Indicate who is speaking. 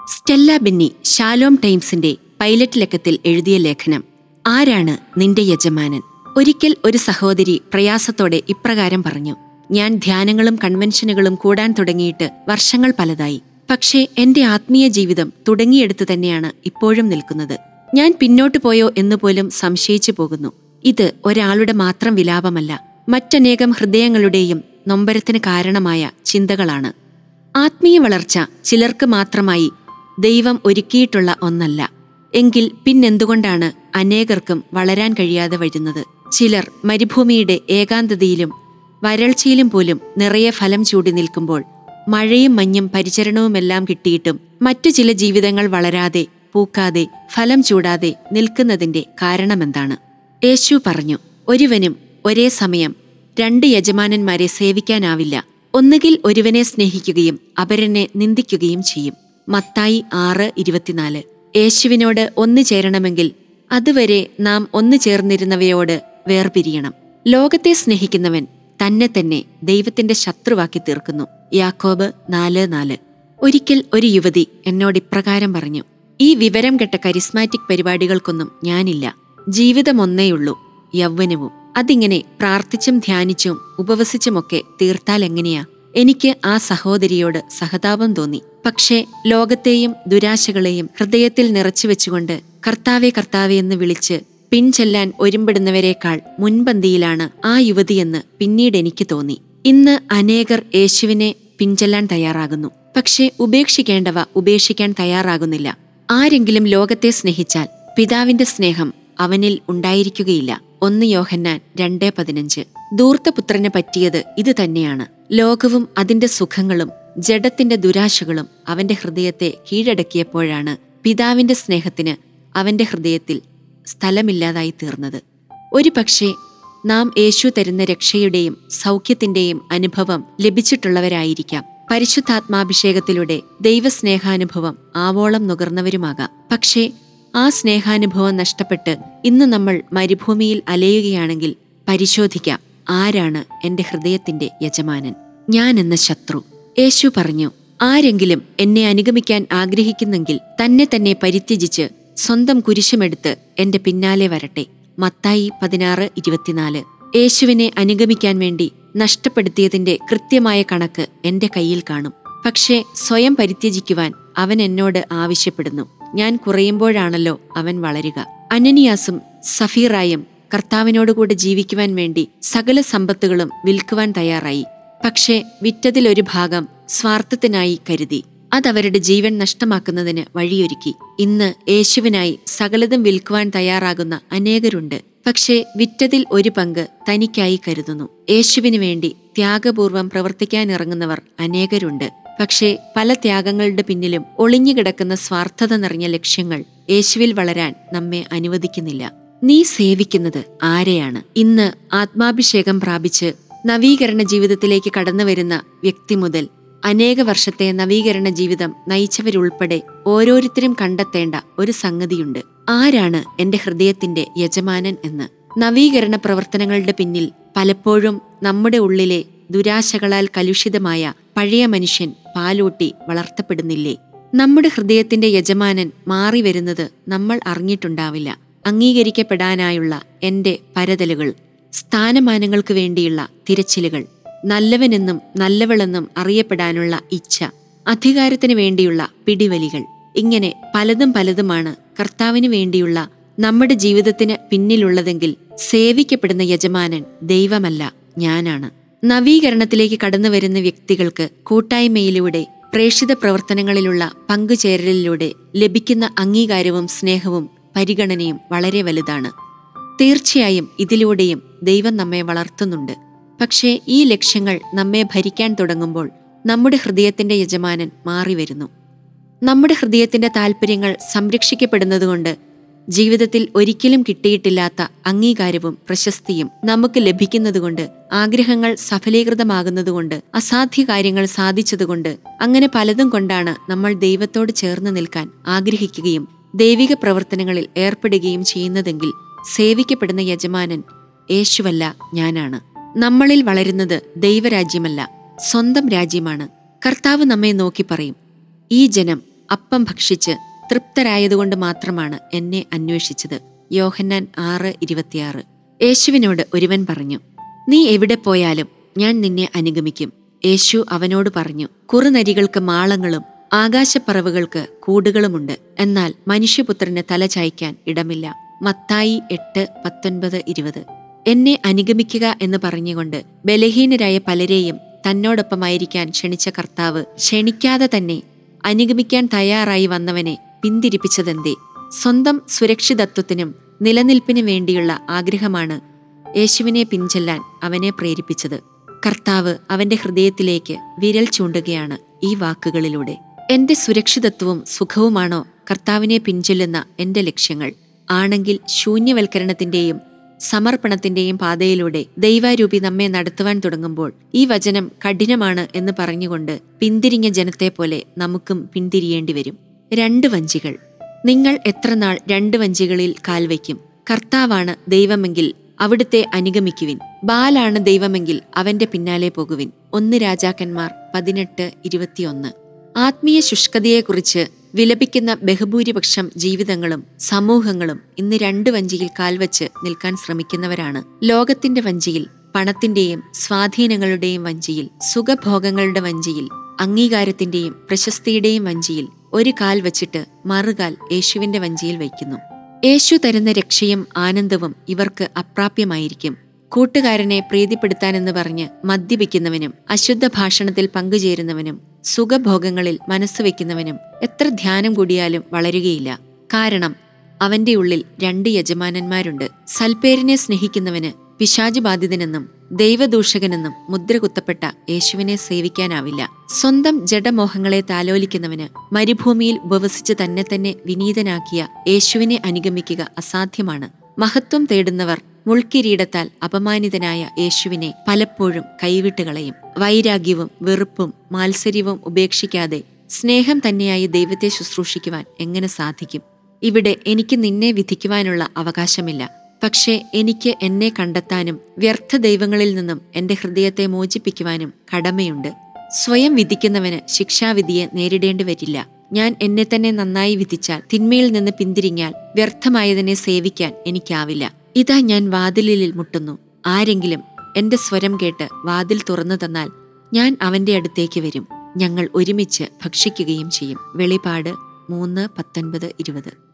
Speaker 1: Stella Benny Shalom ടൈംസിന്റെ pilot ലക്കത്തിൽ എഴുതിയ ലേഖനം ആരാണ് നിന്റെ യജമാനൻ? ഒരിക്കൽ ഒരു സഹോദരി പ്രയാസത്തോടെ ഇപ്രകാരം പറഞ്ഞു: ഞാൻ ധ്യാനങ്ങളും കൺവെൻഷനുകളും കൂടാൻ തുടങ്ങിയിട്ട് വർഷങ്ങൾ പലതായി. പക്ഷേ എന്റെ ആത്മീയ ജീവിതം തുടങ്ങിയെടുത്ത് തന്നെയാണ് ഇപ്പോഴും നിൽക്കുന്നത്. ഞാൻ പിന്നോട്ടു പോയോ എന്നുപോലും സംശയിച്ചു പോകുന്നു. ഇത് ഒരാളുടെ മാത്രം വിലാപമല്ല, മറ്റനേകം ഹൃദയങ്ങളുടെയും നൊമ്പരത്തിന് കാരണമായ ചിന്തകളാണ്. ആത്മീയ വളർച്ച ചിലർക്ക് മാത്രമായി ദൈവം ഒരുക്കിയിട്ടുള്ള ഒന്നല്ല. എങ്കിൽ പിന്നെന്തുകൊണ്ടാണ് അനേകർക്കും വളരാൻ കഴിയാതെ വരുന്നത്? ചിലർ മരുഭൂമിയുടെ ഏകാന്തതയിലും വരൾച്ചയിലും പോലും നിറയെ ഫലം ചൂടി നിൽക്കുമ്പോൾ, മഴയും മഞ്ഞും പരിചരണവുമെല്ലാം കിട്ടിയിട്ടും മറ്റു ചില ജീവിതങ്ങൾ വളരാതെ, പൂക്കാതെ, ഫലം ചൂടാതെ നിൽക്കുന്നതിന്റെ കാരണമെന്താണ്? യേശു പറഞ്ഞു, ഒരുവനും ഒരേ സമയം 2 യജമാനന്മാരെ സേവിക്കാനാവില്ല. ഒന്നുകിൽ ഒരുവനെ സ്നേഹിക്കുകയും അപരനെ നിന്ദിക്കുകയും ചെയ്യും. മത്തായി 6:24. യേശുവിനോട് ഒന്നു ചേരണമെങ്കിൽ അതുവരെ നാം ഒന്നു ചേർന്നിരുന്നവയോട് വേർപിരിയണം. ലോകത്തെ സ്നേഹിക്കുന്നവൻ തന്നെ തന്നെ ദൈവത്തിന്റെ ശത്രുവാക്കി തീർക്കുന്നു. യാക്കോബ് 4:4. ഒരിക്കൽ ഒരു യുവതി എന്നോട് ഇപ്രകാരം പറഞ്ഞു: ഈ വിവരം കെട്ട കരിസ്മാറ്റിക് പരിപാടികൾക്കൊന്നും ഞാനില്ല. ജീവിതം ഒന്നേയുള്ളൂ, യൗവനവും. അതിങ്ങനെ പ്രാർത്ഥിച്ചും ധ്യാനിച്ചും ഉപവസിച്ചുമൊക്കെ തീർത്താൽ എങ്ങനെയാ? എനിക്ക് ആ സഹോദരിയോട് സഹതാപം തോന്നി. പക്ഷേ ലോകത്തെയും ദുരാശകളെയും ഹൃദയത്തിൽ നിറച്ചു വെച്ചുകൊണ്ട് കർത്താവേ കർത്താവേ എന്ന് വിളിച്ച് പിൻചെല്ലാൻ ഒരുമ്പെടുന്നവരെക്കാൾ മുൻപന്തിയിലാണ് ആ യുവതിയെന്ന് പിന്നീട് എനിക്ക് തോന്നി. ഇന്ന് അനേകർ യേശുവിനെ പിൻചെല്ലാൻ തയ്യാറാകുന്നു. പക്ഷേ ഉപേക്ഷിക്കേണ്ടവ ഉപേക്ഷിക്കാൻ തയ്യാറാകുന്നില്ല. ആരെങ്കിലും ലോകത്തെ സ്നേഹിച്ചാൽ പിതാവിന്റെ സ്നേഹം അവനിൽ ഉണ്ടായിരിക്കുകയില്ല. 1 യോഹന്നാൻ 2:15. ധൂർത്തപുത്രന് പറ്റിയത് ഇത് തന്നെയാണ്. ലോകവും അതിന്റെ സുഖങ്ങളും ജഡത്തിന്റെ ദുരാശകളും അവന്റെ ഹൃദയത്തെ കീഴടക്കിയപ്പോഴാണ് പിതാവിന്റെ സ്നേഹത്തിന് അവന്റെ ഹൃദയത്തിൽ സ്ഥലമില്ലാതായി തീർന്നത്. ഒരു പക്ഷേ നാം യേശു തരുന്ന രക്ഷയുടെയും സൗഖ്യത്തിന്റെയും അനുഭവം ലഭിച്ചിട്ടുള്ളവരായിരിക്കാം. പരിശുദ്ധാത്മാഭിഷേകത്തിലൂടെ ദൈവസ്നേഹാനുഭവം ആവോളം നുകർന്നവരുമാകാം. പക്ഷേ ആ സ്നേഹാനുഭവം നഷ്ടപ്പെട്ട് ഇന്ന് നമ്മൾ മരുഭൂമിയിൽ അലയുകയാണെങ്കിൽ പരിശോധിക്കാം, ആരാണ് എന്റെ ഹൃദയത്തിന്റെ യജമാനൻ? ഞാൻ എന്ന ശത്രു. യേശു പറഞ്ഞു, ആരെങ്കിലും എന്നെ അനുഗമിക്കാൻ ആഗ്രഹിക്കുന്നെങ്കിൽ തന്നെ തന്നെ പരിത്യജിച്ച് സ്വന്തം കുരിശുമെടുത്ത് എന്റെ പിന്നാലെ വരട്ടെ. മത്തായി 16:24. യേശുവിനെ അനുഗമിക്കാൻ വേണ്ടി നഷ്ടപ്പെടുത്തിയതിന്റെ കൃത്യമായ കണക്ക് എന്റെ കയ്യിൽ കാണും. പക്ഷേ സ്വയം പരിത്യജിക്കുവാൻ അവൻ എന്നോട് ആവശ്യപ്പെടുന്നു. ഞാൻ കുറയുമ്പോഴാണല്ലോ അവൻ വളരുക. അനനിയാസും സഫീറായും കർത്താവിനോടുകൂടെ ജീവിക്കുവാൻ വേണ്ടി സകല സമ്പത്തുകളും വിൽക്കുവാൻ തയ്യാറായി. പക്ഷേ വിറ്റതിലൊരു ഭാഗം സ്വാർത്ഥത്തിനായി കരുതി. അതവരുടെ ജീവൻ നഷ്ടമാക്കുന്നതിന് വഴിയൊരുക്കി. ഇന്ന് യേശുവിനായി സകലതും വിൽക്കുവാൻ തയ്യാറാകുന്ന അനേകരുണ്ട്. പക്ഷേ വിറ്റതിൽ ഒരു പങ്ക് തനിക്കായി കരുതുന്നു. യേശുവിനു വേണ്ടി ത്യാഗപൂർവം പ്രവർത്തിക്കാനിറങ്ങുന്നവർ അനേകരുണ്ട്. പക്ഷേ പല ത്യാഗങ്ങളുടെ പിന്നിലും ഒളിഞ്ഞുകിടക്കുന്ന സ്വാർത്ഥത നിറഞ്ഞ ലക്ഷ്യങ്ങൾ യേശുവിൽ വളരാൻ നമ്മെ അനുവദിക്കുന്നില്ല. നീ സേവിക്കുന്നത് ആരെയാണ്? ഇന്ന് ആത്മാഭിഷേകം പ്രാപിച്ച് നവീകരണ ജീവിതത്തിലേക്ക് കടന്നുവരുന്ന വ്യക്തി മുതൽ അനേക വർഷത്തെ നവീകരണ ജീവിതം നയിച്ചവരുൾപ്പെടെ ഓരോരുത്തരും കണ്ടെത്തേണ്ട ഒരു സംഗതിയുണ്ട്: ആരാണ് എന്റെ ഹൃദയത്തിന്റെ യജമാനൻ എന്ന്. നവീകരണ പ്രവർത്തനങ്ങളുടെ പിന്നിൽ പലപ്പോഴും നമ്മുടെ ഉള്ളിലെ ദുരാശകളാൽ കലുഷിതമായ പഴയ മനുഷ്യൻ പാലൂട്ടി വളർത്തപ്പെടുന്നില്ലേ? നമ്മുടെ ഹൃദയത്തിന്റെ യജമാനൻ മാറി വരുന്നത് നമ്മൾ അറിഞ്ഞിട്ടുണ്ടാവില്ല. അംഗീകരിക്കപ്പെടാനായുള്ള എന്റെ പരതലുകൾ, സ്ഥാനമാനങ്ങൾക്ക് വേണ്ടിയുള്ള തിരച്ചിലുകൾ, നല്ലവനെന്നും നല്ലവളെന്നും അറിയപ്പെടാനുള്ള ഇച്ഛ, അധികാരത്തിന് വേണ്ടിയുള്ള പിടിവലികൾ, ഇങ്ങനെ പലതും പലതുമാണ് കർത്താവിന് വേണ്ടിയുള്ള നമ്മുടെ ജീവിതത്തിന് പിന്നിലുള്ളതെങ്കിൽ സേവിക്കപ്പെടുന്ന യജമാനൻ ദൈവമല്ല, ഞാനാണ്. നവീകരണത്തിലേക്ക് കടന്നുവരുന്ന വ്യക്തികൾക്ക് കൂട്ടായ്മയിലൂടെ, പ്രേക്ഷിത പ്രവർത്തനങ്ങളിലുള്ള പങ്കുചേരലിലൂടെ ലഭിക്കുന്ന അംഗീകാരവും സ്നേഹവും പരിഗണനയും വളരെ വലുതാണ്. തീർച്ചയായും ഇതിലൂടെയും ദൈവം നമ്മെ വളർത്തുന്നുണ്ട്. പക്ഷേ ഈ ലക്ഷ്യങ്ങൾ നമ്മെ ഭരിക്കാൻ തുടങ്ങുമ്പോൾ നമ്മുടെ ഹൃദയത്തിന്റെ യജമാനൻ മാറിവരുന്നു. നമ്മുടെ ഹൃദയത്തിന്റെ താല്പര്യങ്ങൾ സംരക്ഷിക്കപ്പെടുന്നതുകൊണ്ട് ജീവിതത്തിൽ ഒരിക്കലും കിട്ടിയിട്ടില്ലാത്ത അംഗീകാരവും പ്രശസ്തിയും നമുക്ക് ലഭിക്കുന്നതുകൊണ്ട്, ആഗ്രഹങ്ങൾ സഫലീകൃതമാകുന്നതുകൊണ്ട്, അസാധ്യ കാര്യങ്ങൾ സാധിച്ചതുകൊണ്ട്, അങ്ങനെ പലതും കൊണ്ടാണ് നമ്മൾ ദൈവത്തോട് ചേർന്ന് നിൽക്കാൻ ആഗ്രഹിക്കുകയും ദൈവിക പ്രവർത്തനങ്ങളിൽ ഏർപ്പെടുകയും ചെയ്യുന്നതെങ്കിൽ സേവിക്കപ്പെടുന്ന യജമാനൻ യേശുവല്ല, ഞാനാണ്. നമ്മളിൽ വളരുന്നത് ദൈവരാജ്യമല്ല, സ്വന്തം രാജ്യമാണ്. കർത്താവ് നമ്മെ നോക്കി പറയും, ഈ ജനം അപ്പം ഭക്ഷിച്ച് തൃപ്തരായതുകൊണ്ട് മാത്രമാണ് എന്നെ അന്വേഷിച്ചത്. യോഹന്നാൻ 6:26. യേശുവിനോട് ഒരുവൻ പറഞ്ഞു, നീ എവിടെ പോയാലും ഞാൻ നിന്നെ അനുഗമിക്കും. യേശു അവനോട് പറഞ്ഞു, കുറുനരികൾക്ക് മാളങ്ങളും ആകാശപ്പറവുകൾക്ക് കൂടുകളുമുണ്ട്, എന്നാൽ മനുഷ്യപുത്രന് തല ചായ്ക്കാൻ ഇടമില്ല. മത്തായി 8:19-20. എന്നെ അനുഗമിക്കുക എന്ന് പറഞ്ഞുകൊണ്ട് ബലഹീനരായ പലരെയും തന്നോടൊപ്പമായിരിക്കാൻ ക്ഷണിച്ച കർത്താവ് ക്ഷണിക്കാതെ തന്നെ അനുഗമിക്കാൻ തയ്യാറായി വന്നവനെ പിന്തിരിപ്പിച്ചതെന്തേ? സ്വന്തം സുരക്ഷിതത്വത്തിനും നിലനിൽപ്പിനും വേണ്ടിയുള്ള ആഗ്രഹമാണ് യേശുവിനെ പിൻചെല്ലാൻ അവനെ പ്രേരിപ്പിച്ചത്. കർത്താവ് അവന്റെ ഹൃദയത്തിലേക്ക് വിരൽ ചൂണ്ടുകയാണ് ഈ വാക്കുകളിലൂടെ. എന്റെ സുരക്ഷിതത്വവും സുഖവുമാണോ കർത്താവിനെ പിൻചെല്ലുന്ന എന്റെ ലക്ഷ്യങ്ങൾ? ആണെങ്കിൽ ശൂന്യവൽക്കരണത്തിന്റെയും സമർപ്പണത്തിന്റെയും പാതയിലൂടെ ദൈവാരൂപി നമ്മെ നടത്തുവാൻ തുടങ്ങുമ്പോൾ ഈ വചനം കഠിനമാണ് എന്ന് പറഞ്ഞുകൊണ്ട് പിന്തിരിഞ്ഞ ജനത്തെ പോലെ നമുക്കും പിന്തിരിയേണ്ടി വരും. 2 വഞ്ചികൾ. നിങ്ങൾ എത്രനാൾ 2 വഞ്ചികളിൽ കാൽവയ്ക്കും? കർത്താവാണ് ദൈവമെങ്കിൽ അവിടുത്തെ അനുഗമിക്കുവിൻ. ബാലാണ് ദൈവമെങ്കിൽ അവന്റെ പിന്നാലെ പോകുവിൻ. 1 രാജാക്കന്മാർ 18:21. ആത്മീയ ശുഷ്കതയെക്കുറിച്ച് വിലപിക്കുന്ന ബഹുഭൂരിപക്ഷം ജീവിതങ്ങളും സമൂഹങ്ങളും ഇന്ന് 2 വഞ്ചിയിൽ കാൽവച്ച് നിൽക്കാൻ ശ്രമിക്കുന്നവരാണ്. ലോകത്തിന്റെ വഞ്ചിയിൽ, പണത്തിന്റെയും സ്വാധീനങ്ങളുടെയും വഞ്ചിയിൽ, സുഖഭോഗങ്ങളുടെ വഞ്ചിയിൽ, അംഗീകാരത്തിന്റെയും പ്രശസ്തിയുടെയും വഞ്ചിയിൽ ഒരു കാൽ വച്ചിട്ട് മറുകാൽ യേശുവിന്റെ വഞ്ചിയിൽ വയ്ക്കുന്നു. യേശു തരുന്ന രക്ഷയും ആനന്ദവും ഇവർക്ക് അപ്രാപ്യമായിരിക്കും. കൂട്ടുകാരനെ പ്രീതിപ്പെടുത്താനെന്ന് പറഞ്ഞ് മദ്യപിക്കുന്നവനും അശുദ്ധ ഭാഷണത്തിൽ പങ്കുചേരുന്നവനും സുഖഭോഗങ്ങളിൽ മനസ്സ് വയ്ക്കുന്നവനും എത്ര ധ്യാനം കൂടിയാലും വളരുകയില്ല. കാരണം അവന്റെ ഉള്ളിൽ 2 യജമാനന്മാരുണ്ട്. സൽപ്പേരിനെ സ്നേഹിക്കുന്നവന് പിശാച് ബാധിതനെന്നും ദൈവദൂഷകനെന്നും മുദ്ര കുത്തപ്പെട്ട യേശുവിനെ സേവിക്കാനാവില്ല. സ്വന്തം ജഡമോഹങ്ങളെ താലോലിക്കുന്നവന് മരുഭൂമിയിൽ ഉപവസിച്ച് തന്നെ വിനീതനാക്കിയ യേശുവിനെ അനുഗമിക്കുക അസാധ്യമാണ്. മഹത്വം തേടുന്നവർ മുൾക്കിരീടത്താൽ അപമാനിതനായ യേശുവിനെ പലപ്പോഴും കൈവിട്ടുകളയും. വൈരാഗ്യവും വെറുപ്പും മാത്സര്യവും ഉപേക്ഷിക്കാതെ സ്നേഹം തന്നെയായി ദൈവത്തെ ശുശ്രൂഷിക്കുവാൻ എങ്ങനെ സാധിക്കും? ഇവിടെ എനിക്ക് നിന്നെ വിധിക്കുവാനുള്ള അവകാശമില്ല. പക്ഷേ എനിക്ക് എന്നെ കണ്ടെത്താനും വ്യർത്ഥ ദൈവങ്ങളിൽ നിന്നും എന്റെ ഹൃദയത്തെ മോചിപ്പിക്കുവാനും കടമയുണ്ട്. സ്വയം വിധിക്കുന്നവന് ശിക്ഷാവിധിയെ നേരിടേണ്ടി വരില്ല. ഞാൻ എന്നെ തന്നെ നന്നായി വിധിച്ചാൽ, തിന്മയിൽ നിന്ന് പിന്തിരിഞ്ഞാൽ വ്യർത്ഥമായതിനെ സേവിക്കാൻ എനിക്കാവില്ല. ഇതാ ഞാൻ വാതിലിൽ മുട്ടുന്നു. ആരെങ്കിലും എന്റെ സ്വരം കേട്ട് വാതിൽ തുറന്നു തന്നാൽ ഞാൻ അവന്റെ അടുത്തേക്ക് വരും. ഞങ്ങൾ ഒരുമിച്ച് ഭക്ഷിക്കുകയും ചെയ്യും. വെളിപാട് 3:19-20.